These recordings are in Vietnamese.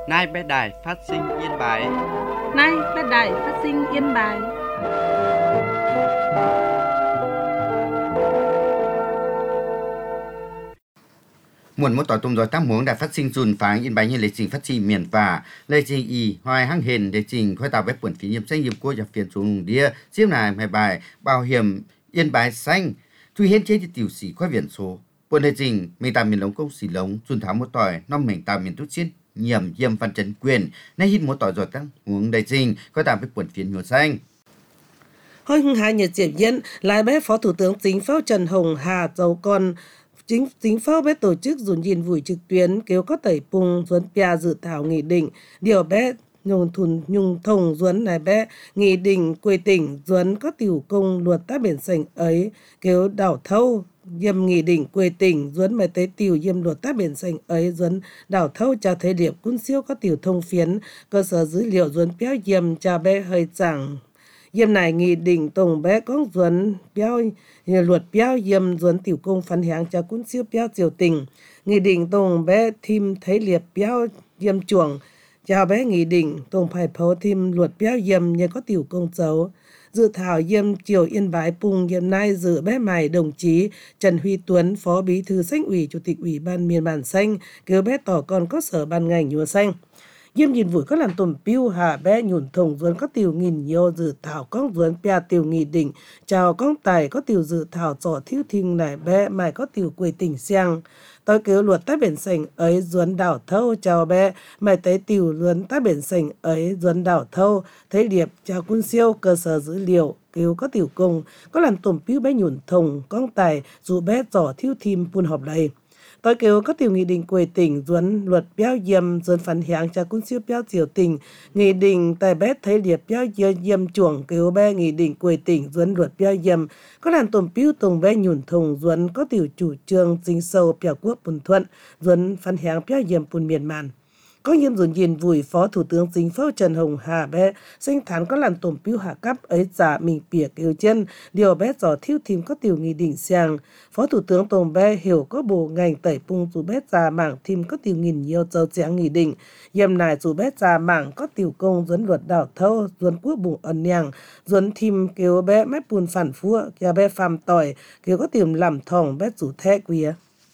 Nay bé đài phát sinh Yên Bái. Nay bé đài phát sinh Yên Bái. Muốn một tỏi tôm giỏi tam muống đã phát sinh dùn pháng Yên Bái như lịch trình phát triển miền và lịch trình y hoài hăng hền lịch trình khoai tàu bếp quần phí nhiệm xanh nhiệm của nhập phiền xuống đĩa xiêm này hai bài bảo hiểm Yên Bái xanh thui hết chế tiểu sĩ khoai viện số buồn lịch trình mình tạm miền lống công sĩ lống dùn tháo một tỏi năm mình tạm miền tút xiên nhiệm yêm văn trấn quyền nay hít một tỏi giỏi tam muống lịch trình khoai tàu bếp quần phí nhuộm xanh. Hồi hưng hai nhiệt diệp diễn lại bé Phó Thủ tướng Chính phủ Trần Hồng Hà dầu con Chính phủ bé tổ chức dùn nhìn vùi trực tuyến kêu có tẩy pung duấn pia dự thảo nghị định điều bé nhung thùng duấn này bé nghị định quê tỉnh duấn có tiểu công luật tác biển sành ấy kêu đảo thâu yêm nghị định quê tỉnh duấn mày tới tiểu yêm luật tác biển sành ấy duấn đảo thâu cho thấy điệp quân siêu có tiểu thông phiến cơ sở dữ liệu duấn béo yêm cho bé hơi chẳng yêm này nghị định tổng bé có duấn béo luật béo yêm duấn tiểu công phán hàng cho quân siêu béo triều tình nghị định tổng bé thêm thấy liệp béo yêm chuồng chào bé nghị định tổng phải phổ thêm luật béo yêm như có tiểu công xấu dự thảo yêm triều Yên Bái pung yêm nay dự bé mày đồng chí Trần Huy Tuấn phó bí thư Xanh ủy chủ tịch ủy ban miền bản xanh kêu bé tỏ còn có sở ban ngành nhùa xanh yêm nhìn vùi có làm tùm piu hạ bé nhùn thùng duấn có tiểu nghìn nhiều dự thảo con duấn pia tiểu nghị định chào con tài có tiểu dự thảo trò thiếu thinh này bé mày có tiểu quê tỉnh xiang tôi kêu luật tác biển sành ấy duấn đảo thâu chào bé mày tới tiểu luận tác biển sành ấy duấn đảo thâu thấy điệp chào quân siêu cơ sở dữ liệu kêu có tiểu công có làm tùm piu bé nhùn thùng con tài dù bé trò thiếu thim pun họp đây tôi kêu có tiểu nghị định quê tỉnh duấn luật béo yêm duấn phản hàng cho quân siêu béo triều tình nghị định tại bé thấy điệp béo yêm chuồng kêu bé nghị định quê tỉnh duấn luật béo yêm có làm tùm piu tùng bé nhùn thùng duấn có tiểu chủ trương dính sâu béo quốc bùn thuận duấn phản hàng béo yêm bùn miền màn có yêm dùn nhìn vùi Phó Thủ tướng Chính phủ Trần Hồng Hà bé sinh thán có làm tổm piu hạ cấp ấy giả mình bịa kêu chân điều bé dò thiếu thím có tiểu nghị định xiang Phó Thủ tướng tổng bé hiểu có bộ ngành tẩy pung dù bé già mảng thím có tiểu nghìn nhiều châu chén nghị định yêm này dù bé già mảng có tiểu công duấn luật đảo thâu duấn quốc bụng ẩn nhàng duấn thím kêu bé mép bùn phản phua kêu bé phàm tỏi kêu có tiểu làm thòng bé rủ thẻ quìa.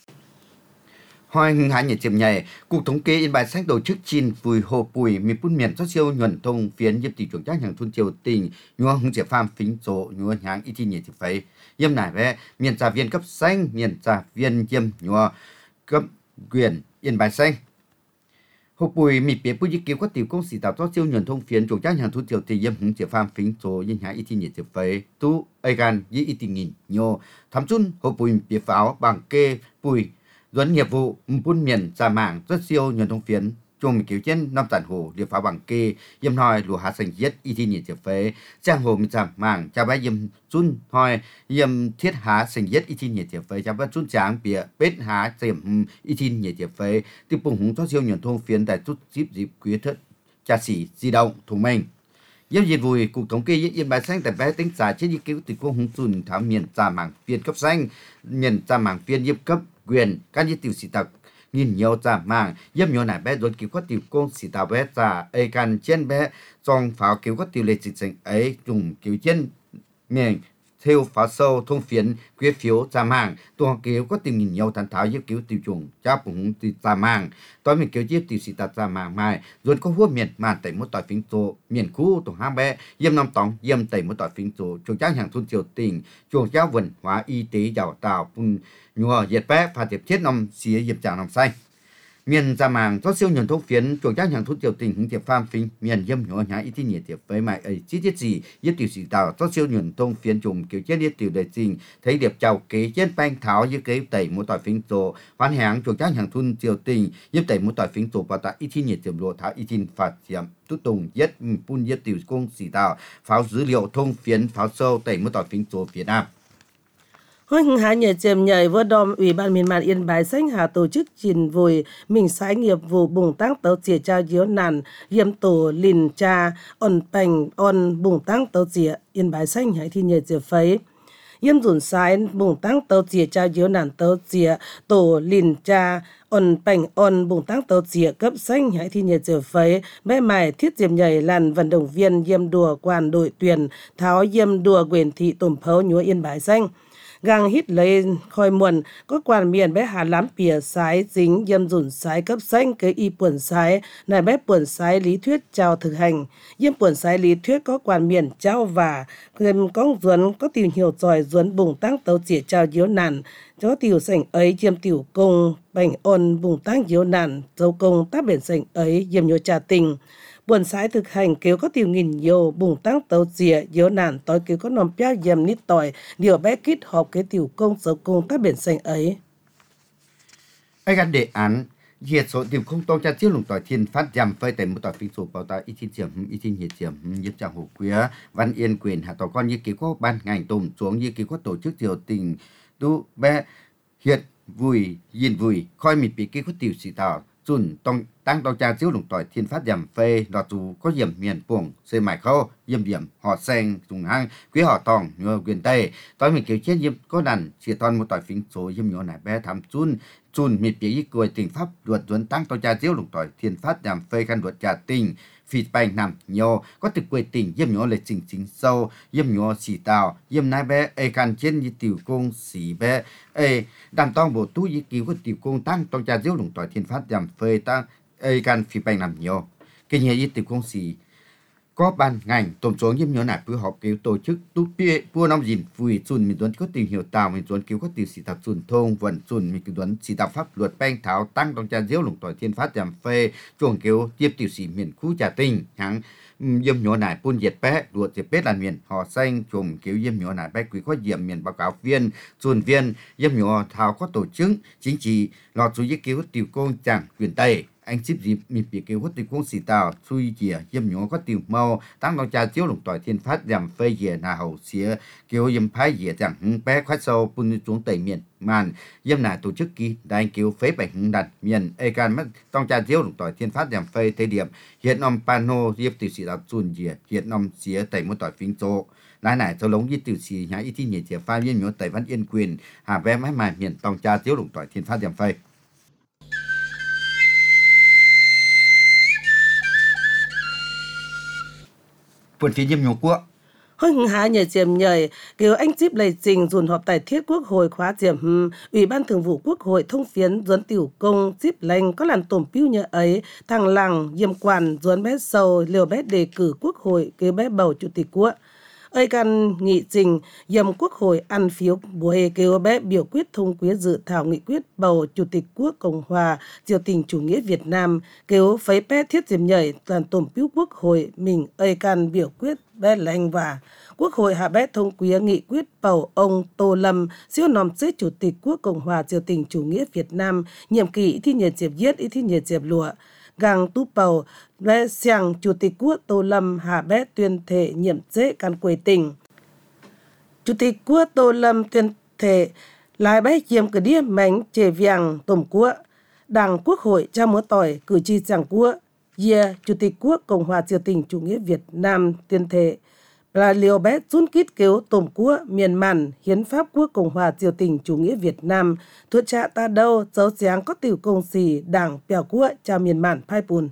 Hoài hưng hái nhiệt chiếm nhảy, Cục Thống kê Yên Bái sách tổ chức chín vùi hồ bùi miền Pun miền cho siêu nhuận thông phiến yêm tỷ trưởng trách hàng thôn triều tỉnh nhua hưng chế phàm phính số nhua nháng y thi nhiệt chiếm phấy yêm nải về miền trả viên cấp xanh miền trả viên yêm nhua cấp quyền Yên Bái xanh hồ bùi miền phía bùi cứu có tiểu công sĩ tạo cho siêu nhuận thông phiến trưởng trách hàng thôn triều tỉnh yêm hưng chế phàm phính số nhua nháng y thi nhiệt chiếm phấy tu ai gan y tỷ nghìn nhua thắm chun hồ bùi phía pháo bằng kê bùi duấn nghiệp vụ Pun miền trả mạng rất siêu nhuận thông phiến chung cứu trên năm tản hồ địa pháo bằng kê yêm hoi lùa hạ sành giết y thi nhiệt chiếm phế trang hồ mình trả mạng cha bé yêm chun hoi yêm thiết há sành giết y thi nhiệt chiếm phế cha bé chun tráng bịa bết há chiếm y thi nhiệt chiếm phế tiếp bùng húng cho siêu nhuận thông phiến tại chút dịp quý thất cha sĩ di động thủ mình yêm diệt vùi Cục Thống kê Yên Bái xanh tại bé tính trả trên y cứu từ công húng chun tháo miền trả mạng viên cấp xanh miền trả mạng viên yêm cấp quyền các như tiểu sĩ tặc nhìn nhiều trả mạng yếm nhiều nải bé đồn cứu có tiểu công sĩ tạo bé trả ấy can trên bé trong pháo cứu có tiểu lệ dịch sinh ấy dùng cứu trên miền theo pháo sâu thông phiến quyết phiếu trả mạng tuần cứu có tiểu nhìn nhiều thành tháo yếm cứu tiểu trùng cha bụng tiểu trả mạng tối mình cứu yếm tiểu sĩ tặc trả mạng mai rồi có hua miền màn tẩy một tỏi phím số miền khu tuần hai bé yếm năm tòng yếm tẩy một tỏi phím số chuồng trang hàng thôn triều tỉnh chuồng giáo文hóa y tế đào tạo nhua diệt bé phá tiệp chết năm xía diệp tràng năm xanh miền ra màng có siêu nhuận thông phiến chuồng trang hàng thôn triều tỉnh hứng tiệp phàm phinh miền yếm nhua nhá y tí nhiệt tiệp với mày ấy chi tiết gì yếm tiểu sĩ tạo có siêu nhuận thông phiến trùng kiểu chết yếm tiểu đại trình thấy điệp chào kế trên banh tháo như kế tẩy một tỏi phinh tổ hoán hàng chuồng trang hàng thôn triều tỉnh yếm tẩy một tỏi phinh tổ và tại y tí nhiệt tiệp lộ tháo y tí phạt tiệm tút tùng yết pun yết tiểu công sĩ tạo pháo dữ liệu thông phiến pháo sâu tẩy một tỏi phinh tổ Việt Nam. Hồi hưng hái nhờ chềm nhảy vơ đom Ủy ban miền Màn Yên Bái xanh hà tổ chức trình vùi mình sái nghiệp vụ bùng tăng tấu chìa trao diếu nàn yếm tổ lìn cha on bành on bùng tăng tấu chìa Yên Bái xanh hãy thi nhờ chìa phấy yếm dùn sái bùng tăng tàu chìa trao diếu nản tàu chìa tổ lìn cha ổn bành ổn bùng tăng tàu chìa cấp xanh hãy thi nhiệt giờ phấy bé mài thiết diệm nhảy làn vận động viên yếm đùa quan đội tuyển tháo yếm đùa quyền thị tùm phấu nhúa Yên Bái xanh gang hít lấy khoi muộn có quan miền bé hà lám pìa sái dính yếm dùn sái cấp xanh cái y puẩn sái này bé puẩn sái lý thuyết chào thực hành yếm puẩn sái lý thuyết có quan miền trao và thêm có duẩn có tìm hiểu giỏi duẩn bùng tăng tàu chìa trao diếu nản cho tiểu sảnh ấy yếm tiểu công bành ôn bùng tăng diếu nản dấu công tác biển sảnh ấy yếm nhô trà tình buồn sái thực hành kéo có tiểu nghìn nhiều bùng tăng tàu chìa diếu nản tối kéo có nòm pia yếm nít tỏi điều bé kít họp cái tiểu công dấu công tác biển sảnh ấy ai gan đề án diệt số tiểu không tông cha chiếu lùng tỏi thiên phát giảm phơi tại một tỏi phình sổ bảo ta y thiên chiểm y thiên nhiệt chiểm nhiếp trạng hồ quế văn yên quyền hạ tỏi con như ký có ban ngành tùm xuống như ký có tổ chức triều tình tu bé hiện vui yên vui khoi mịt bị ký có tiểu sĩ tảo chuẩn tông tăng tông cha chiếu lùng tỏi thiên phát giảm phơi đọt dù có điểm miền puồng xây mải khâu yếm điểm họ sen dùng hang quý họ tòng nhờ quyền tây tối mình kiểu chết yếm có đàn chỉ toàn một tỏi phình sổ yếm nhỏ này bé thắm chun mịt bị cười tình pháp luật duẩn tăng tông cha chiếu lùng tỏi thiên phát giảm phơi khăn luật trà tình phì bành nằm nhỏ có thực quê tình yếm nhỏ lệ chính chính sâu yếm nhỏ xì tàu yếm nai bé ai can trên như tiểu công xì bé ai đàm tông bộ tú y cứu của tiểu công tăng tông cha chiếu lùng tỏi thiên phát giảm phơi tăng ai can phì bành nằm nhỏ cái nhà y tiểu công xì có ban ngành tổng số yếm nhỏ này phối hợp cứu tổ chức tú bia vua năm dìn vui chun mình duẩn có tìm hiểu tàu mình duẩn cứu có tìm sĩ tập chun thông vận chun mình duẩn sĩ tập pháp luật bang thảo tăng tông cha diếu lùng tỏi thiên phát giảm phê chuồng cứu tiếp tiểu sĩ miền khu trà tinh hãng yếm nhỏ này pun diệt bé luật diệt bé là miền họ xanh chuồng cứu yếm nhỏ này bé quý có diệm miền báo cáo viên chun viên yếm nhỏ thảo có tổ chức chính trị lọt chú ý cứu tiểu công chẳng quyền tây anh ship dịp mịp bị kêu hút từ cuốn xì tàu xuôi chìa yếm nhỏ có tiểu màu tăng tông cha chiếu lùng tỏi thiên phát giảm phê dìa nà hậu xía kêu yếm phái dìa chẳng bé khoát sâu pun xuống tây miền màn yếm nà tổ chức kỳ đại kêu phế bảy hưng đặt miền ai can mất tông cha chiếu lùng tỏi thiên phát giảm phê thời điểm hiện ông pano yếm tiểu sĩ đặt xuân dìa hiện ông xía tây một tỏi phím chỗ lái này cho lống với tiểu sĩ nhà y thi nhiệt chìa pha yếm nhỏ tây văn yên quyền hà bé mái mài miền tông cha chiếu lùng tỏi thiên phát giảm phê Quân phía Diêm Nhung Quốc. Hôm hạ nhờ chiếm nhời, kêu anh chip lầy trình dùn họp tài thiết Quốc hội khóa chiếm Ủy ban Thường vụ Quốc hội thông phiến duẩn tiểu công chip lành có làn tổm piu nhờ ấy, thằng lằng, diêm quản, duẩn bé sầu, liều bé đề cử Quốc hội, kêu bé bầu Chủ tịch Quốc. Ơi căn nghị trình dầm Quốc hội ăn phiếu buổi kêu bé biểu quyết thông quyết dự thảo nghị quyết bầu Chủ tịch Quốc Cộng hòa Triều Tình Chủ nghĩa Việt Nam kêu phấy bé thiết diệm nhảy toàn tổm piu Quốc hội mình ơi căn biểu quyết bé lành và Quốc hội hạ bé thông quý nghị quyết bầu ông Tô Lâm siêu nòm xếp Chủ tịch Quốc Cộng hòa Triều Tình Chủ nghĩa Việt Nam nhiệm kỳ thi nhiệt diệp yết thi nhiệt diệp lụa gang tu bầu bé xiang Chủ tịch Quốc Tô Lâm hạ bé tuyên thệ nhiệm chế can quầy tỉnh. Chủ tịch Quốc Tô Lâm tuyên thệ lại bé chiếm cái đĩa mảnh chè vàng tổng quốc đảng Quốc hội trao mớ tỏi cử tri giảng quốc Chủ tịch Quốc Cộng hòa Triều Tình Chủ nghĩa Việt Nam tuyên thệ là liều bé rút kít kếu tổng quốc miền màn hiến pháp Quốc Cộng hòa Triều Tình Chủ nghĩa Việt Nam thuận trạ ta đâu dấu sáng có tiểu công xì đảng bèo quốc cho miền màn phai bùn.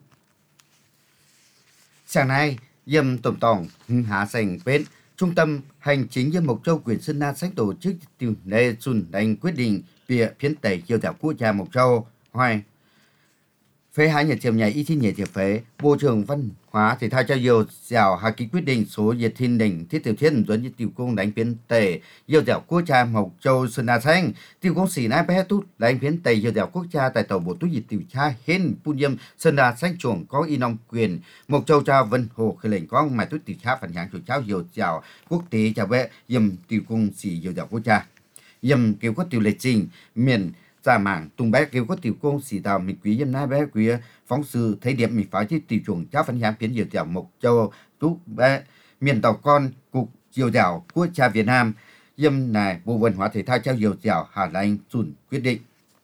Sáng nay, Diêm Tổng tổng Hạ Sành bên Trung tâm Hành chính Diêm Mộc Châu quyền Sơn Na sách tổ chức tiểu lễ xuân đánh quyết định về phiến tẩy chiều dạo quốc gia Mộc Châu hoài phế hai nhà chiêm nhà y thi nhà chiêm phế Bộ trưởng Văn hóa Thể thao cho dầu dạo hạ ký quyết định số diệt thiên đỉnh thiết tiểu thiên dẫn như tiểu công đánh phiến tẩy dầu dạo quốc gia Mộc Châu Sơn Na xanh tiểu công sĩ nai bé tút đánh phiến tẩy dầu dạo quốc gia tại tàu bộ tú diệt tiểu cha hên Pun Diêm Sơn Na xanh chuồng có y nông quyền Mộc Châu cha Vân Hồ khởi lệnh có mài tút tiểu cha phản nhãn chủ cháu dầu dạo quốc tế chào bé dầm tiểu công sĩ dầu dạo quốc gia dầm kêu có tiểu lệ trình miền ra mạng tung bé kêu có tiểu công sĩ tàu mình quý dâm nai bé quý phóng sư thấy điểm mình phải tiểu chuồng cháu phản nhãn phiến dầu dạo Mộc Châu tú bé miền tàu con cục dầu dạo quốc gia Việt Nam dâm này Bộ Văn hóa Thể thao trao dầu dạo Hà Lan chuẩn quyết định.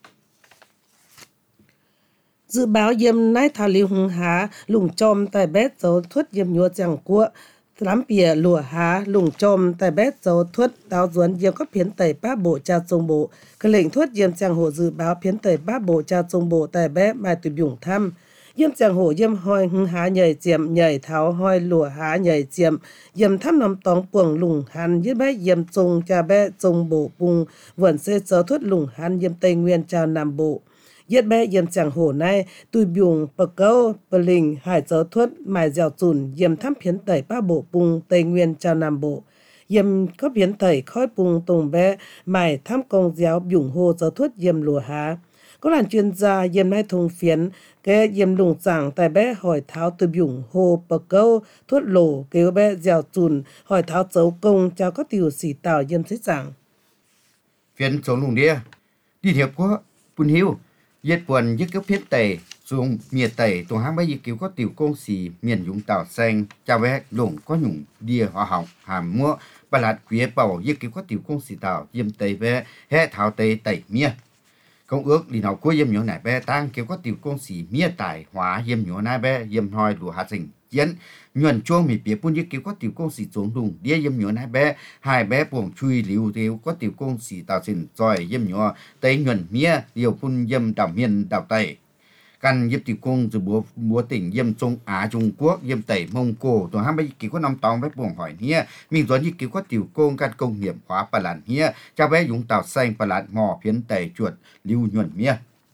Dự báo dâm nái thảo liêu hùng há lùng chom tại bé dấu thuất dâm nhua chẳng quốc lắm bìa lùa há lùng trôm tại bé dấu thuất đáo duấn yếm các phiến tẩy ba bộ cha trung bộ cái lệnh thuất yếm chàng hồ dự báo phiến tẩy ba bộ cha trung bộ tại bé mai tùy dùng thăm yếm chàng hồ yếm hoi hưng há nhảy chiếm nhảy tháo hoi lùa há nhảy chiếm yếm thăm nằm tóng puồng lùng hàn yếm bé yếm trung cha bé trung bộ bùng vườn xê dấu thuất lùng hàn yếm tây nguyên cha nam bộ yết bé yếm chàng hồ này tùy dùng bờ câu bờ lình hải dấu thuất mài dẻo chùn yếm thăm phiến tẩy ba bộ bùng tây nguyên cha nam bộ yếm có phiến tẩy khói bùng tùng bé mài thăm công giáo dùng hồ dấu thuất yếm lùa há có làn chuyên gia yếm nay thùng phiến cái yếm lùng giảng tại bé hỏi tháo từ dùng hồ bờ câu thuất lổ kêu bé dẻo chùn hỏi tháo dấu công cho có tiểu sĩ tàu yếm thích giảng phiến số lùng đĩa đi thiệp có bùn hiu yết buồn yết cấp phiến tẩy dùng miệt tẩy tùng hang bây cứu có tiểu công sĩ miền dùng tàu xanh chào bé lủng có nhung đĩa hoa hỏng hàm mua bà lạt quý bảo yết cứu có tiểu công sĩ tàu yếm tẩy bé hệ tháo tẩy tẩy mía công ước đi nào cuối yếm nhỏ này bé tăng kêu có tiểu công sĩ mía tài hóa yếm nhỏ này bé yếm hoi lùa hạt rình chiến nhuận chuông mì bía bún yết kêu có tiểu công sĩ trốn đùng đĩa yếm nhỏ này bé hai bé buồng chui liu tiêu có tiểu công sĩ tàu xin rồi yếm nhỏ tây nhuận mía liều bún yếm đảo miền đảo tây căn yếm tiểu công từ búa tỉnh yếm Trung Á Trung Quốc yếm tẩy Mông Cổ tổ ham bây kêu có năm tòng bé buồng hỏi nia mình doãn yết kêu có tiểu công căn công nghiệp hóa bà làn nia cha bé dùng tàu xanh bà làn mò phiến tẩy chuột liu nhuận mía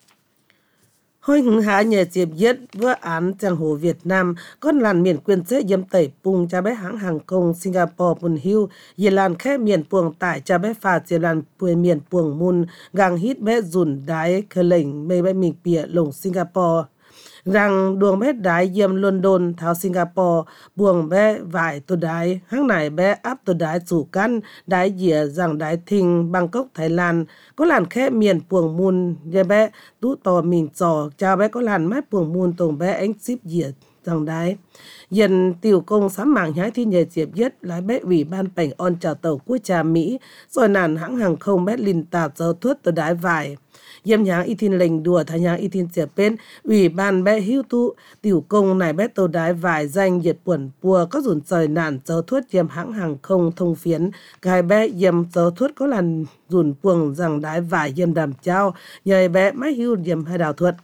hoi hứng há nhờ chiếm yết vua án chàng hồ Việt Nam con làn miền quyền chế yếm tẩy pung cha bé hãng hàng không Singapore bùn hiu yê làn khẽ miền puồng tại cha bé phà chiếm làn puê miền puồng mun gang hít bé dùn đái khờ lệnh mê bé mình bìa lồng Singapore rằng đường bé đái yếm London tháo Singapore buồng bé vải tô đái hãng này bé áp tô đái chủ căn đái dìa rằng đái thình Bangkok Thái Lan có làn khẽ miền puồng mun yê bé tú tò mình trò cha bé có làn mái puồng mun tông bé ánh ship dìa rằng đái dần tiểu công sám mạng nhái thi nhờ chiệp nhất lái bé ủy ban bành on chào tàu của cha Mỹ rồi nàn hãng hàng không bé linh tạp dấu thuất tô đái vải yếm nháng y thiên lệnh đùa thà nháng y thiên chiệp bên ủy ban bé hữu tụ tiểu công này bé tô đái vải danh nhiệt buồn pua có dùn trời nản dấu thuất yếm hãng hàng không thông phiến gai bé yếm dấu thuất có làn dùn puồng rằng đái vải yếm đàm trao nhờ bé máy hữu yếm hai đào thuất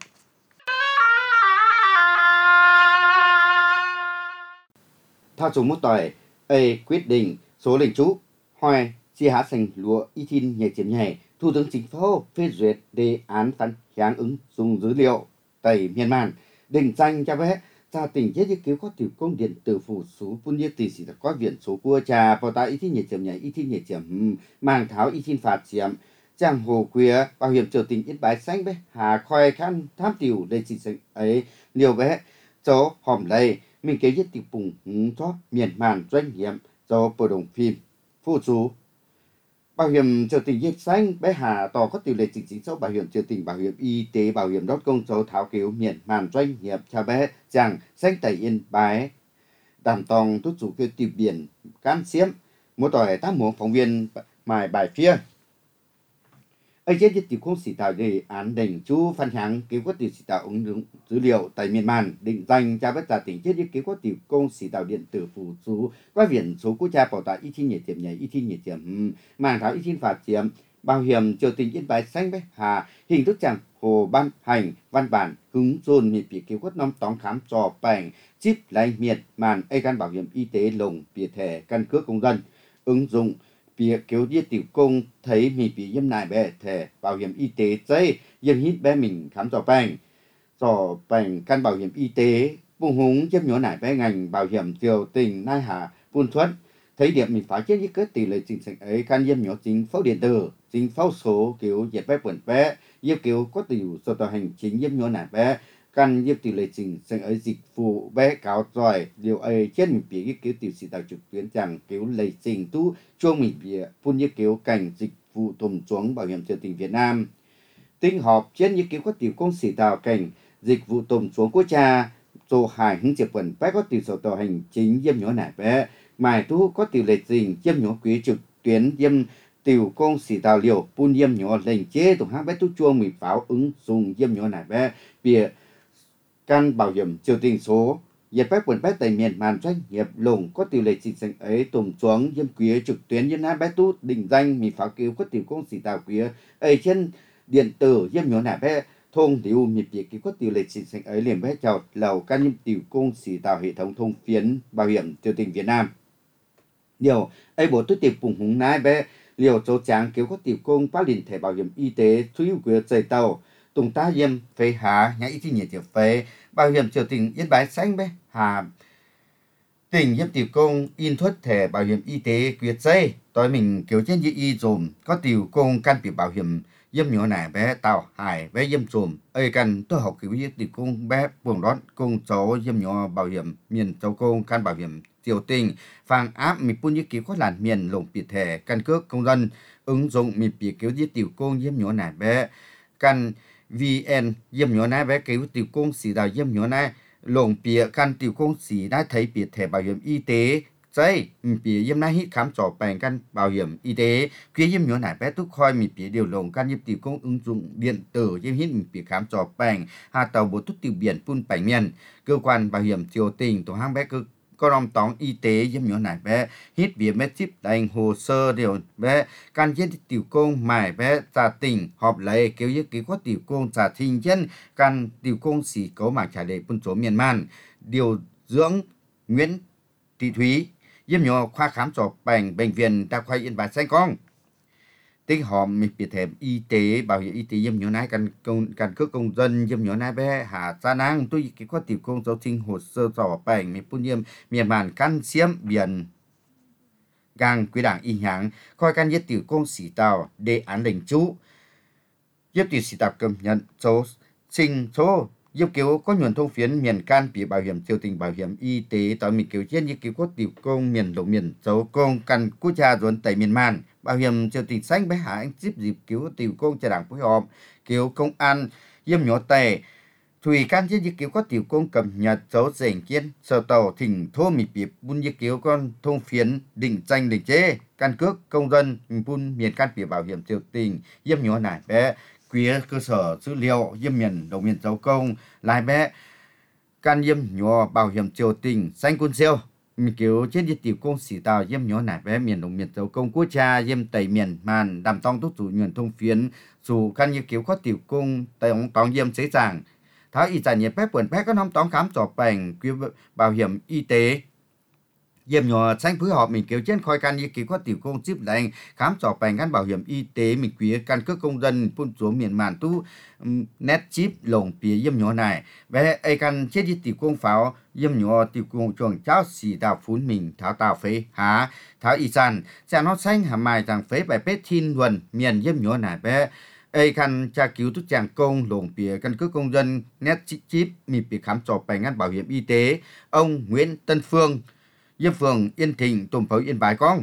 thao số một tỏi quyết định số lệnh chú hoài chi há sành lúa y thiên nhảy chiếm nhảy Thủ tướng Chính phủ phê duyệt đề án phản kháng ứng dụng dữ liệu tẩy miền màn định danh cho bé ra tỉnh chết cứu có tiểu công điện tử phủ số phun nhiệt tỷ sĩ có viện số cua trà bảo tại y thiên nhảy chiếm nhảy y thiên nhảy chiếm mang tháo y thiên phạt chiếm trang hồ queer bảo hiểm triều tỉnh Yên Bái xanh bé hà khoai khăn tham tiểu để chỉ sinh ấy liều bé cho hòm đây mình kế nhất tiểu bùng cho miền màn doanh nghiệp cho bộ đồng phim phụ chú bảo hiểm triều tỉnh Yên xanh bé hà tỏ có tỷ lệ chính sách bảo hiểm triều tỉnh bảo hiểm y tế bảo hiểm đốt công số tháo cứu miền màn doanh nghiệp cho bé rằng xanh tẩy Yên Bái đảm tòng tốt chủ kêu tiểu biển can xiêm một tỏi tác muốn phóng viên mài bài phía ấy chết tiểu công sĩ tạo đề án định chú phân hạng cứu có tiểu sĩ tạo ứng dụng dữ liệu tại miền màn định danh cha bất giả tỉnh chết cứu có tiểu công sĩ tạo điện tử phụ chú qua viện số quốc gia bảo tại y thiên nhảy chiếm nhảy y thiên nhảy chiếm mang tháo y thiên phạt chiếm bảo hiểm triều tỉnh Yên Bái xanh bé hà hình thức chẳng hồ ban hành văn bản hướng dồn miệt bị cứu có năm tóm khám trò bành chip lấy miệt màn ai căn bảo hiểm y tế lồng bìa thẻ căn cước công dân ứng dụng việc cứu giết tiểu công thấy mình bị yếm nại bé thẻ bảo hiểm y tế dây yếm hít bé mình khám trò bành căn bảo hiểm y tế bùng húng yếm nhỏ nại bé ngành bảo hiểm triều tỉnh nai hà buôn thuận thấy điểm mình phải chết với cái tỷ lệ chính sách ấy can yếm nhỏ chính phẫu điện tử chính phẫu số cứu diệt bé quần bé yếm cứu có tiểu sở tờ hành chính yếm nhỏ nại bé căn yếm tỷ lệ chính sách ấy dịch vụ bé cáo giỏi điều ấy chết mình bị cứu tiểu sĩ tạo trực tuyến chẳng cứu lệ trình tu chuông mình bị phun như cứu cảnh dịch vụ thùng xuống bảo hiểm triều tỉnh Việt Nam tinh họp chết như cứu có tiểu công sĩ tạo cảnh dịch vụ thùng xuống quốc gia rồi hải hứng triệp quần bé có tiểu sở tờ hành chính yếm nhỏ nại bé mài tu có tỷ lệ trình yếm nhỏ quý trực tuyến yếm tiểu công sĩ tạo liều phun yếm nhỏ lệnh chế tổng hãng bé tu chuông mình pháo ứng dụng yếm nhỏ nại bé bìa căn bảo hiểm triều tỉnh số Nhiệt phép quần bé tại miền màn doanh nghiệp lùng có tỷ lệ chính sách ấy tùm xuống dâm quý trực tuyến nhân hai bé tu định danh mình phá cứu có tiểu công sĩ tạo quý ấy trên điện tử dâm nhỏ nạ bé thông tiểu miệt việc cứu có tỷ lệ chính sách ấy liền bé chào lầu can nhâm tiểu công sĩ tạo hệ thống thông phiến bảo hiểm triều tình Việt Nam. Điều ấy bộ tôi tiệp phùng hùng nái bé liều số tráng cứu có tiểu công phát liền thẻ bảo hiểm y tế chú yếu quyền dây tàu tùng ta dâm phê hạ nhã ý chí nhiệt tiểu phê bảo hiểm triều tình Yên Bái xanh bé hà tỉnh giúp tiểu công in thuất thẻ bảo hiểm y tế quyết dây tối mình kiểu trên như y dùm có tiểu công can bị bảo hiểm dâm nhỏ nải bé tàu hải bé dâm dùm ơi cần tôi học kiểu với tiểu công bé buồng đón công cháu dâm nhỏ bảo hiểm miền cháu công can bảo hiểm triều tình phang áp mình phun như kiểu có làn miền lồng biệt thẻ căn cước công dân ứng dụng mình bị kiểu với tiểu công dâm nhỏ nải bé căn VN dâm nhỏ nải bé kiểu tiểu công xì đào dâm nhỏ nải lồng bìa căn tiểu công sĩ đã thấy bìa thẻ bảo hiểm y tế dây bìa dâm nãy hít khám trò bèn căn bảo hiểm y tế kia dâm nhỏ nải bé túc khoi mình bìa điều lồng căn dâm tiểu công ứng dụng điện tử dâm hít mình bìa khám trò bèn hà tàu bộ túc tiểu biển phun bảy miền cơ quan bảo hiểm triều tình tổ hang bé cơ có lòng tóng y tế dâm nhỏ nải bé hít bìa mét chip đành hồ sơ điều bé căn chết tiểu công mải bé trả tỉnh họp lấy kéo như kế có tiểu công trả thinh chân căn tiểu công sĩ cấu mảng trả lệ quân số miền man điều dưỡng Nguyễn Thị Thúy dâm nhỏ khoa khám trò bệnh viện đa khoa Yên Bái Xanh Con tích họ mình bị thèm y tế bảo hiểm y tế dâm nhỏ nái căn cước công dân dâm nhỏ nái bé hạ gia năng tôi cái có tiểu công giáo trình hồ sơ trò bệnh mình phun nhiễm miền màn can xiêm biển gang quý đảng y nháng coi can nhất tiểu công sĩ tàu đề án lệnh chú giúp tiểu sĩ tàu cầm nhận số sinh số giúp kiểu có nguồn thông phiến miền can bị bảo hiểm triều tình bảo hiểm y tế tại mình kiểu trên như kiểu có tiểu công miền lộ miền dấu công căn quốc gia ruộng tại miền man bảo hiểm triều tình xanh bé hạ anh giúp dịp kiểu tiểu công cho đảng phối hợp kiểu công an dâm nhỏ tề thủy can trên như kiểu có tiểu công cầm nhật dấu dành kiên sở tàu thỉnh thô mì bịp bun như kiểu con thông phiến định danh định chế căn cước công dân bun miền can bị bảo hiểm triều tình dâm nhỏ nải bé quỹ cơ sở dữ liệu dâm miền đồng miền dấu công lại bé can dâm nhỏ bảo hiểm triều tình xanh quân siêu mình kiểu trên như tiểu công sĩ tàu dâm nhỏ nải bé miền đồng miền dấu công quốc gia dâm tây miền màn đàm tông tốt chủ nhuận thông phiến dù can như kiểu có tiểu công tây ông tòng dâm dễ dàng tháo y giải nhiệt phép quần phép có năm tóm khám trò bệnh quỹ bảo hiểm y tế dâm nhỏ xanh phối hợp mình kiểu trên khoi can như kiểu có tiểu công chip đánh khám trò bệnh căn bảo hiểm y tế mình quỹ căn cước công dân phun xuống miền màn tu nét chip lồng phía dâm nhỏ này về ai căn chết đi tiểu công pháo dâm nhỏ tiểu công chuồng cháu xì đào phun mình tháo tàu phế há tháo y sản sẽ nó xanh hàm mài rằng phế bài pết thiên luận miền dâm nhỏ này bé ai căn tra cứu thức chàng công lồng phía căn cước công dân nét chip mình bị khám trò bệnh căn bảo hiểm y tế ông Nguyễn Tân Phương dâm phường Yên Thịnh tùm phấu Yên Bái Con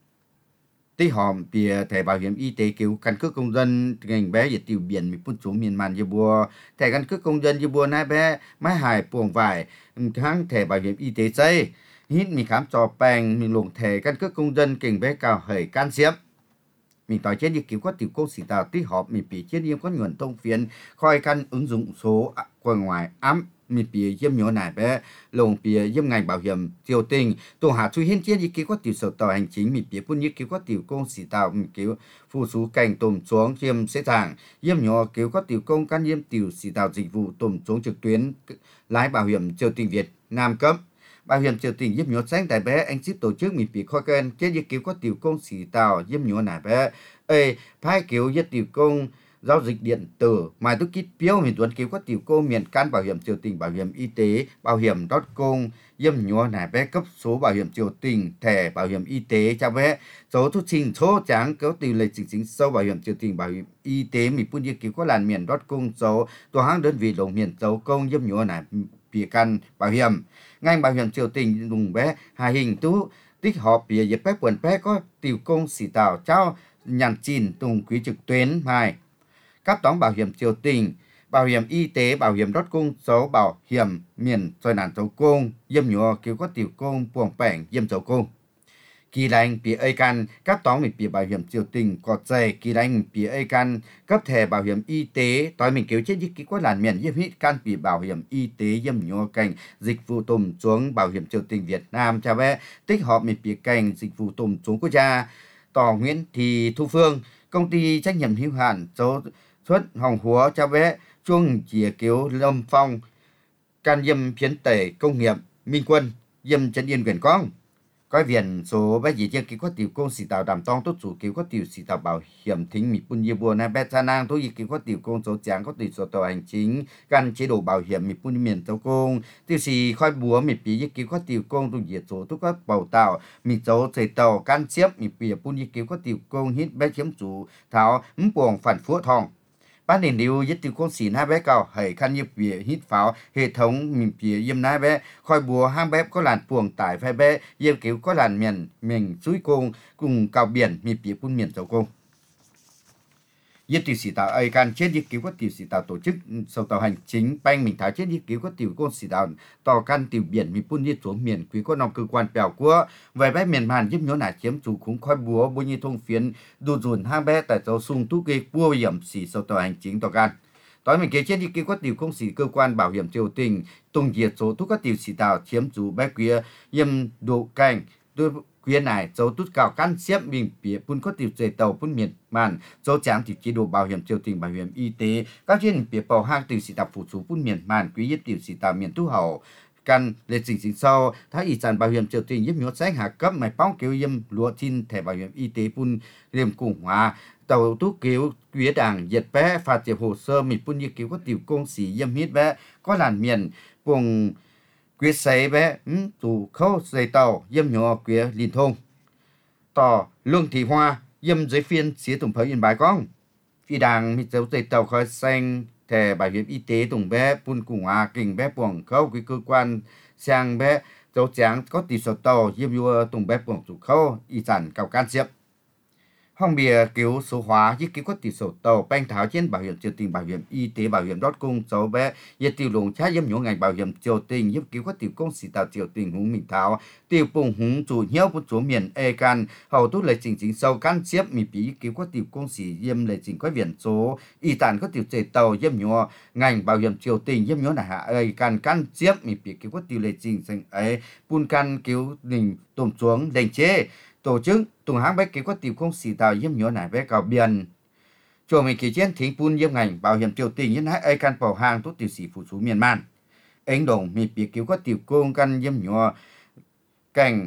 tí hòm bìa thẻ bảo hiểm y tế cứu căn cước công dân ngành bé về tiểu biển mình phun xuống miền màn như bùa thẻ căn cước công dân như bùa nai bé máy hải buồng vải kháng thẻ bảo hiểm y tế dây hít mình khám trò bèn mình lồng thẻ căn cước công dân kình bé cao hởi can xiếp mình tỏi trên như cứu có tiểu công sĩ tàu tí họp mình bị trên yêu có nguồn thông phiến khoi căn ứng dụng số qua ngoài ám mình bị dâm nhỏ nải bé lồng bị dâm ngành bảo hiểm triều tình tổ hạ chui hiến trên như cứu có tiểu sở tàu hành chính mình bị phun như cứu có tiểu công sĩ tàu mình cứu phụ số cảnh tùm xuống chiêm dễ dàng dâm nhỏ cứu có tiểu công can dâm tiểu sĩ tàu dịch vụ tùm xuống trực tuyến lái bảo hiểm triều tình Việt Nam cấp bảo hiểm triều tình dâm nhỏ xanh tại bé anh ship tổ chức mình bị khoi kênh trên như cứu có tiểu công sĩ tàu dâm nhỏ nải bé ê phái cứu nhất tiểu công giao dịch điện tử mai tức kít phiếu mình tuấn cứu có tiểu công miền can bảo hiểm triều tình bảo hiểm y tế bảo hiểm .com dâm nhỏ nải bé cấp số bảo hiểm triều tình thẻ bảo hiểm y tế cho bé số thu trình số trắng kéo tỷ lệ chính sâu bảo hiểm triều tình bảo hiểm y tế mình phun như cứu có làn miền .com số tổ hãng đơn vị đồng miền dấu công dâm nhỏ nải bìa can bảo hiểm ngành bảo hiểm triều tình dùng bé hài hình tú tích họp bìa dịp phép quần phép có tiểu công sĩ tàu trao nhàn chìn tùng quý trực tuyến mai các toán bảo hiểm triều tình bảo hiểm y tế bảo hiểm .com số bảo hiểm miền xoay nàn dấu công dâm nhỏ cứu có tiểu công buồng bẻng dâm dấu công kỳ lành bị ơi can cấp tóm mình bị bảo hiểm triều tình có dày kỳ lành bị ơi can cấp thẻ bảo hiểm y tế tối mình kêu chết những cái quá làn miền yếm hít can bị bảo hiểm y tế yếm nhô cảnh dịch vụ tùm xuống bảo hiểm triều tình Việt Nam cha bé tích hợp mình bị cảnh dịch vụ tùm xuống quốc gia tỏ Nguyễn Thị Thu Phương công ty trách nhiệm hữu hạn số xuất Hồng Húa cha bé chuông chìa kiếu Lâm Phong can yếm phiến tể công nghiệp Minh Quân yếm Trấn Yên Quyền Quang coi viện số bé gì chưa kỹ có tiểu công sĩ tạo đảm tông tốt chủ kỹ có tiểu sĩ tạo bảo hiểm thính mỹ pun bùa na bé cha nang thôi kỹ có tiểu công số tráng có tiểu số tàu hành chính căn chế độ bảo hiểm mỹ pun miền tàu công tiểu sĩ khoi búa mỹ pí kỹ có tiểu công tu diệt số tu có bảo tạo mỹ số xây tàu can xếp mỹ pí pun kỹ có tiểu công hít bé chiếm chủ tháo buồng phản phúa thòng ban nền điều nhất tiểu công sĩ na bé cao hãy khăn như bìa hít pháo hệ thống mình bìa yếm na bé khoi búa hang bé có làn buồng tải phai bé yếm kiểu có làn miền suối công cùng cao biển mình bìa pun miền tàu công nhất tiểu sĩ tạo ai can chết nhất cứu có tiểu sĩ tạo tổ chức sâu tàu hành chính banh mình thái chết nhất cứu có tiểu công sĩ tạo tàu can tiểu biển mình pun nhất xuống miền quý có nòng cơ quan bèo của về bé miền Hàn giúp nhớ nải chiếm chủ khủng khói búa bôi như thông phiến đu dùn hang bé tại tàu sung tú kê bua hiểm sĩ sâu tàu hành chính tàu can tối mình kể chết nhất cứu có tiểu công sĩ cơ quan bảo hiểm triều tình tung diệt số tú có tiểu sĩ tạo chiếm chủ bé quý yếm độ cảnh quyền này dấu tút cao can xếp mình phía pun có tiểu dây tàu pun miền màn dấu tráng tiểu chế độ bảo hiểm triều tình bảo hiểm y tế các chuyên phía bảo hang tiểu sĩ tập phụ số pun miền màn quý yết tiểu sĩ tập miền tu hậu căn lệ trình sau thái y sản bảo hiểm triều tình giúp nhốt sách hạ cấp mày bóng kêu yếm lúa tin thẻ bảo hiểm y tế pun liềm cùng hóa tàu tú cứu quý đảng diệt bé phạt tiệp hồ sơ mình pun như cứu có tiểu công sĩ yếm hít bé có làn miền vùng quyết xây bé tù khâu dây tàu yếm nhỏ quyết liên thông tỏ lương thị hoa yếm giới phiên xía tùng phơi yên bài con phi đảng mi dấu dây tàu khơi xanh thẻ bảo hiểm y tế tùng bé pun cùng hòa kình bé buồng khâu cái cơ quan sang bé dấu tráng có tỷ số tàu yếm vua tùng bé buồng tù khâu y sản cao can xếp Hong bìa cứu số hóa với cứu có tỷ số tàu banh tháo trên bảo hiểm triều tình bảo hiểm y tế bảo hiểm đốt cung số bé về tiêu lùng trái yếm nhổ ngành bảo hiểm triều tình giúp cứu có tiểu công sĩ tạo triều tình hùng mình tháo tiêu bùng hùng chủ nhiêu của chủ miền e can hầu tốt lệ trình chính sâu can xếp mình bí cứu có tiểu công sĩ yếm lệ trình có viện số y tàn có tiểu chế tàu yếm nhổ ngành bảo hiểm triều tình yếm nhổ là hạ e can xếp mình bí cứu có tiểu lệ trình sinh ấy pun can cứu đình tôm xuống đành chế tổ chức tùng hãng bé cứu có tiểu công sĩ tạo yếm nhổ nải bé cao biển chùa mình kỳ chiến thính pun yếm ngành bảo hiểm triều tình nhân hãy ai can bảo hàng tốt tiểu sĩ phụ số miền man anh đồng mình bị cứu có tiểu công can yếm nhổ cảnh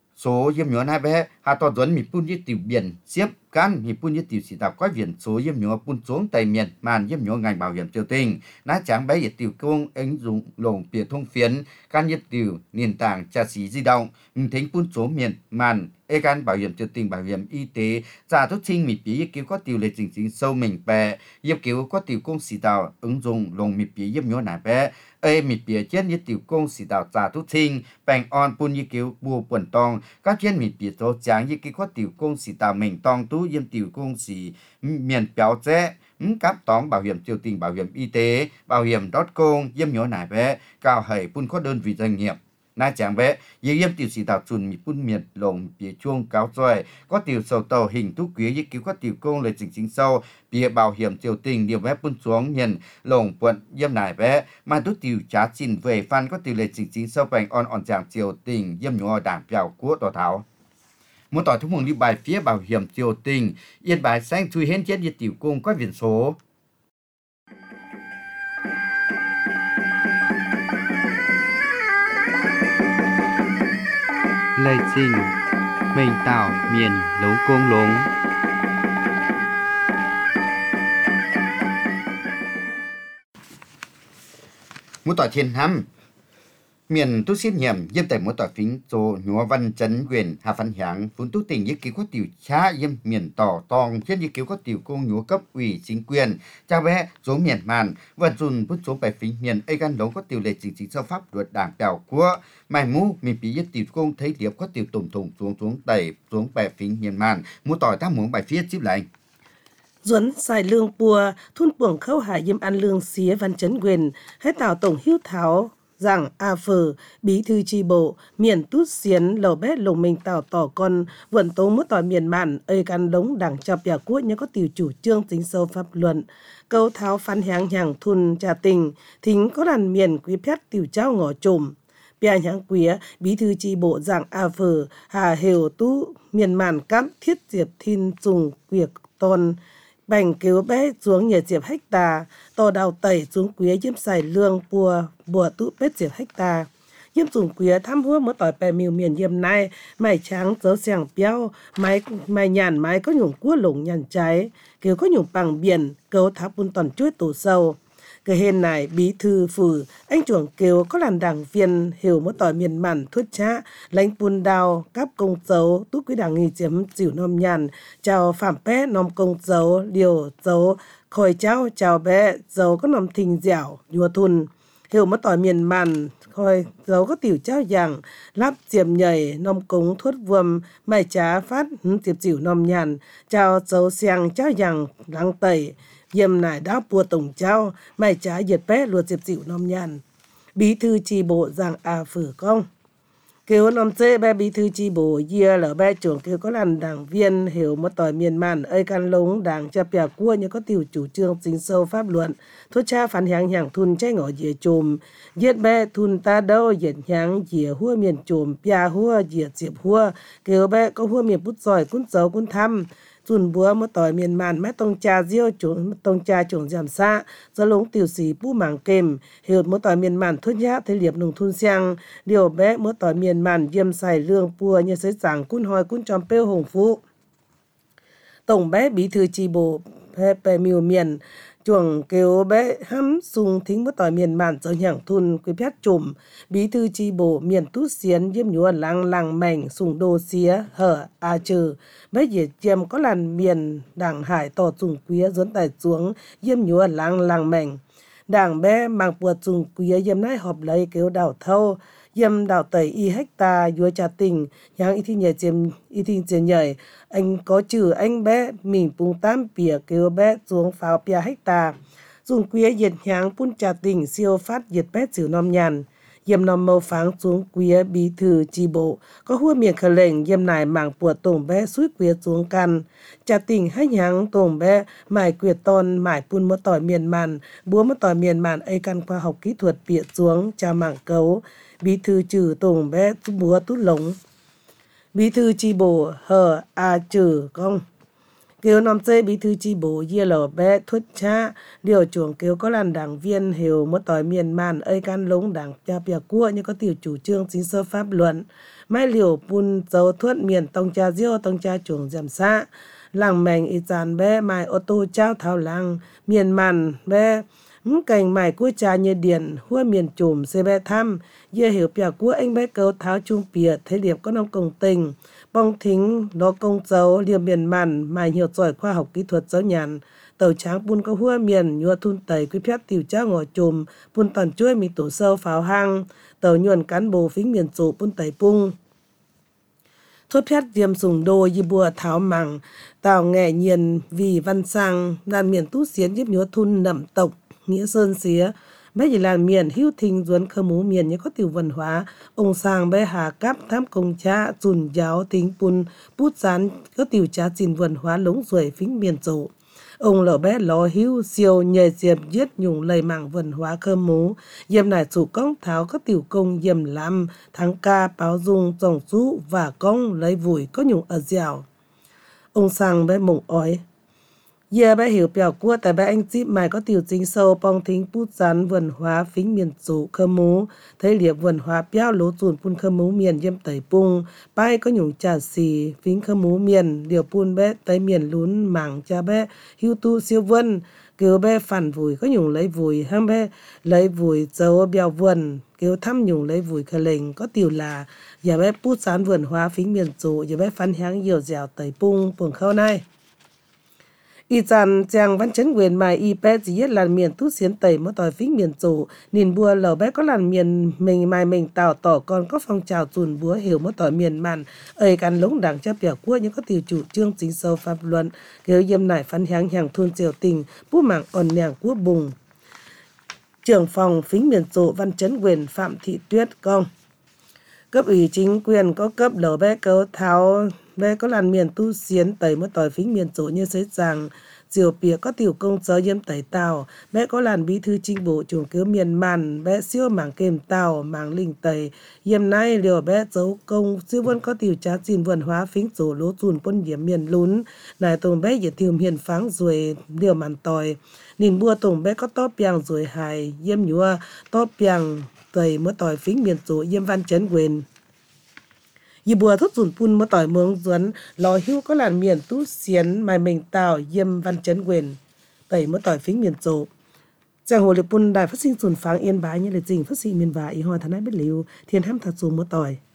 số yếm nhổ nải bé hà to dẫn mình pun với tiểu biển xếp can mình pun với tiểu sĩ tạo có viện số yếm nhổ pun xuống tây miền man yếm nhổ ngành bảo hiểm triều tình ná tráng bé với tiểu công anh dùng lồng biệt thông phiến can nhất tiểu nền tảng trà sĩ di động mình thính pun số miền man can bảo hiểm triều tình bảo hiểm y tế giả tốt sinh mình bí cứu có tiểu lệ trình chính sâu mình bè yếm cứu có tiểu công sĩ tạo ứng dụng lồng mình bí yếm nhổ nải bé mình bí chết như tiểu công sĩ tạo giả tốt sinh bành on pun như cứu bùa quần tong các chuyên mình bí số tráng như cứu có tiểu công sĩ tạo mình tong tú yếm tiểu công sĩ miền béo chế cấp tóm bảo hiểm triều tình bảo hiểm y tế bảo hiểm đốt công yếm nhổ nải bé cao hầy pun có đơn vị doanh nghiệp na chẳng bé dưới yếm tiểu sĩ tạo chuẩn mi pun miệt lồng bìa chuông cáo rồi có tiểu sầu tàu hình tú quý với cứu có tiểu công lời chính sâu bìa bảo hiểm triều tình điều bé pun xuống nhận lồng quận yếm nải bé mà tú tiểu trả xin về phan có tiểu lời chính sâu bành on chẳng triều tình yếm nhổ đảng bèo của tòa thảo muốn tỏi thông mùng đi bài phía bảo hiểm triều tình yên bài xanh chui hên chết với tiểu công có viện số Lê trình mình tạo miền lống công lống muốn tỏi thiên hăm miền tu xin hiểm yếm tại mỗi tỏi phính chỗ nhúa văn chấn quyền hà văn hạng phun tu tình với cứu có tiểu cha yếm miền tỏ tòng trên với cứu có tiểu công nhúa cấp ủy chính quyền cha bé số miền màn vận dùn bút số bài phính miền ai gan đấu có tiểu lệ chính sau pháp luật đảng đảo của mai mũ miền bí với tiểu công thấy điệp có tiểu tổng thùng xuống tẩy xuống bài phính miền màn mua tỏi ta muốn bài phía chip lại Duẩn xài lương bùa thun buồng khâu hạ yếm ăn lương xía văn chấn quyềnให้tạo tổng hiếu thảo Giảng A Phừ, bí thư chi bộ, miền Tút Xiến, lầu bét lồng mình tàu tỏ con, vườn tố mất tỏi miền mạn, ơi căn đống đảng chập nhà quốc nhớ có tiểu chủ trương tính sâu pháp luận. Câu tháo phán hàng hàng thun trà tình, thính có đàn miền quý phép tiểu trao ngõ trùm. Bia nhãng quía, bí thư chi bộ giảng A Phừ, hà hều tú, miền mạn cắm thiết diệp thiên dùng việc tôn. Bành kéo bé xuống nhờ diệp hecta, to đào tẩy xuống quía diêm xài lương bùa tụ bết diệp hecta. Diêm dùng quía thăm hua mất tỏi bè miêu miền diêm này, mày trắng dấu xẻng béo, mày nhàn mái có nhủng cua lủng nhàn trái, kéo có nhủng bằng biển, câu tháp bún toàn chuối tổ sâu. Cái hên này bí thư Phừ, anh chuồng kêu có làn đảng viên hiểu mất tỏi miền mặn thuất trá, lãnh bùn đào, cắp công dấu, túc quý đảng nghi chiếm chịu nôm nhàn, chào phạm bé nôm công dấu, liều dấu, khôi cháu chào bé, dấu có nôm thình dẻo, nhùa thun, hiểu mất tỏi miền mặn, khôi dấu có tiểu trao dạng, lắp diệm nhảy, nôm cúng thuất vuông, mày trá phát, tiệp chịu nôm nhàn, chào dấu xiang trao dạng lăng tẩy, Diêm nải đáp bùa tổng trao, mày trả diệt bé luật diệp dịu nôm nhàn. Bí thư chi bộ giảng A Phừ công. Kêu nôm chê bé bí thư chi bộ dìa lỡ bé trưởng kêu có làn đảng viên hiểu một tỏi miền màn ơi căn lống đảng chập bè cua như có tiểu chủ trương chính sâu pháp luận. Thuốc cha phản hàng hàng thun trái ngõ dìa chùm. Giết bé thun ta đâu diệt hàng dìa hua miền chùm, bia hua diệt diệp hua. Kêu bé có hua miền bút giỏi cún dấu cún thăm. Dùn búa một tỏi miền màn mẹ tông cha diêu tông cha trồng giảm xa do lống tiểu sĩ bú mảng kềm hiểu một tỏi miền màn thuốc nhã thế liệp nông thôn xiang điều bé một tỏi miền màn diêm xài lương pua như sấy giảng cún hoi cún tròn pêu hồng phú tổng bé bí thư chi bộ bé miêu miền chuồng kêu bé hắm sung thính một tỏi miền màn do nhảng thun quý phép chùm bí thư chi bộ miền Tút Xiến diêm nhúa lăng mảnh sung đô xía hở a trừ bé dễ chiêm có làn miền đảng hải tỏ dùng quía dẫn tài xuống diêm nhúa lăng mảnh đảng bé mang buộc dùng quía diêm nái họp lấy kêu đảo thâu diêm đảo tẩy y hecta dúa trà tình nhang y thi nhảy chiêm y thi chiêm nhảy anh có trừ anh bé mình bung tam pìa kêu bé xuống pháo pìa hecta dùng quía diệt nhang pun trà tình siêu phát diệt bé chữ nom nhàn diêm nom mâu pháng xuống quía bí thư chi bộ có hua miệng khờ lệnh diêm nải mảng buộc tổng bé suối quía xuống căn trà tình hay nhang tổng bé mải quyệt ton mải pun một tỏi miền màn búa một tỏi miền màn ấy căn khoa học kỹ thuật bịa xuống trà mảng cấu bí thư trừ tổng bé búa tút lống bí thư chi bộ hờ a trừ công kêu nằm chê bí thư chi bộ dìa lở bé thuất cha điều chuồng kêu có làn đảng viên hiểu một tỏi miền màn ơi can lống đảng cha bìa cua như có tiểu chủ trương chính sơ pháp luận mai liều pun dấu thuất miền tông cha diêu tông cha chuồng giảm xa làng mènh y chàn bé mai ô tô trao thao làng miền màn bé cành mải của cha như điện hua miền chùm xe bé thăm dìa hiểu bìa của anh bé câu tháo chung bìa thế điệp có nông công tình bong thính nó công dấu liều miền màn mài hiểu giỏi khoa học kỹ thuật giáo nhàn tàu tráng bún có hua miền nhua thun tẩy quý phép tiểu trao ngõ chùm bún toàn chuối mì tổ sâu pháo hang tàu nhuần cán bồ phính miền trụ bún tẩy pung thuốc phép diêm sùng đô y bùa tháo mảng tàu nghề nhiên vì văn sang đàn miền Tút Xiến giúp nhúa thun nậm tộc nghĩa sơn xía bé chỉ là miền hữu thình duấn khơ mú miền như có tiểu văn hóa ông sang bé hà cáp tham công cha dùn giáo tính pun bút dán có tiểu cha xin văn hóa lống ruồi phính miền trụ ông lỡ bé lò hữu siêu nhờ diệp giết nhung lầy mạng văn hóa khơ mú diệm nải chủ công tháo có tiểu công diệm làm thắng ca báo dung dòng rũ và công lấy vùi có nhung ở dẻo ông sang bé mộng ói giờ bé hiểu bèo cua tại bé anh chip mày có tiểu chính sâu bong thính bút rắn vườn hóa phính miền chủ khơ mú thấy liệp vườn hóa béo lố dùn pun khơ mú miền diêm tẩy pung bay có nhung trà xì phính khơ mú miền điều pun bé tới miền lún mảng cha bé hưu tu siêu vân kêu bé phản vùi có nhung lấy vùi ham bé lấy vùi dấu bèo vườn kêu thăm nhung lấy vùi khờ lệnh có tiểu là giờ bé bút rắn vườn hóa phính miền chủ giờ bé phán háng nhiều dẻo tẩy pung buồng khâu này y chàn chàng văn chấn quyền mài y bé chỉ nhất là miền Tút Xiến tẩy một tỏi phính miền chủ nhìn bùa lẩu bé có làn miền mình mài mình tạo tỏ còn có phong trào dùn búa hiểu một tỏi miền màn ơi căn lống đảng chấp bẻo cua những có tiểu chủ trương chính sâu pháp luận kêu diêm nải phán háng hàng thôn triều tình bút mạng ổn nẻng cua bùng trưởng phòng phính miền Tổ Văn Chấn Quyền Phạm Thị Tuyết công. Cấp ủy chính quyền có cấp lở bé cấu tháo bé có làn miền tu xiến tẩy mất tỏi phính miền Tổ như sấy rằng diều bìa có tiểu công chớ yếm tẩy tàu bé có làn bí thư chính bộ trưởng cứ miền màn bé siêu mảng kềm tàu mảng linh tẩy yếm nay liều bé dấu công siêu vân có tiểu trá xin vườn hóa phính Tổ lỗ dùn quân yếm miền lún này tùng bé dễ thiềm hiền pháng rồi liều màn tỏi nhìn bua tùng bé có tóp piang rồi hài yếm nhúa tóp piang tẩy mất tỏi phính miền Tổ yếm Văn Chấn Quyền y bùa thốt dùn pun mất tỏi mương duấn lò hưu có làn miền tu xiến mài mình tàu yêm Văn Chấn Quyền tẩy mất tỏi phính miền Tổ trang hồ liệp pun đài phát sinh dùn pháng yên bái như lịch trình phát sinh miền vả y hoa thán ai biết liu thiên ham thật dùn mất tỏi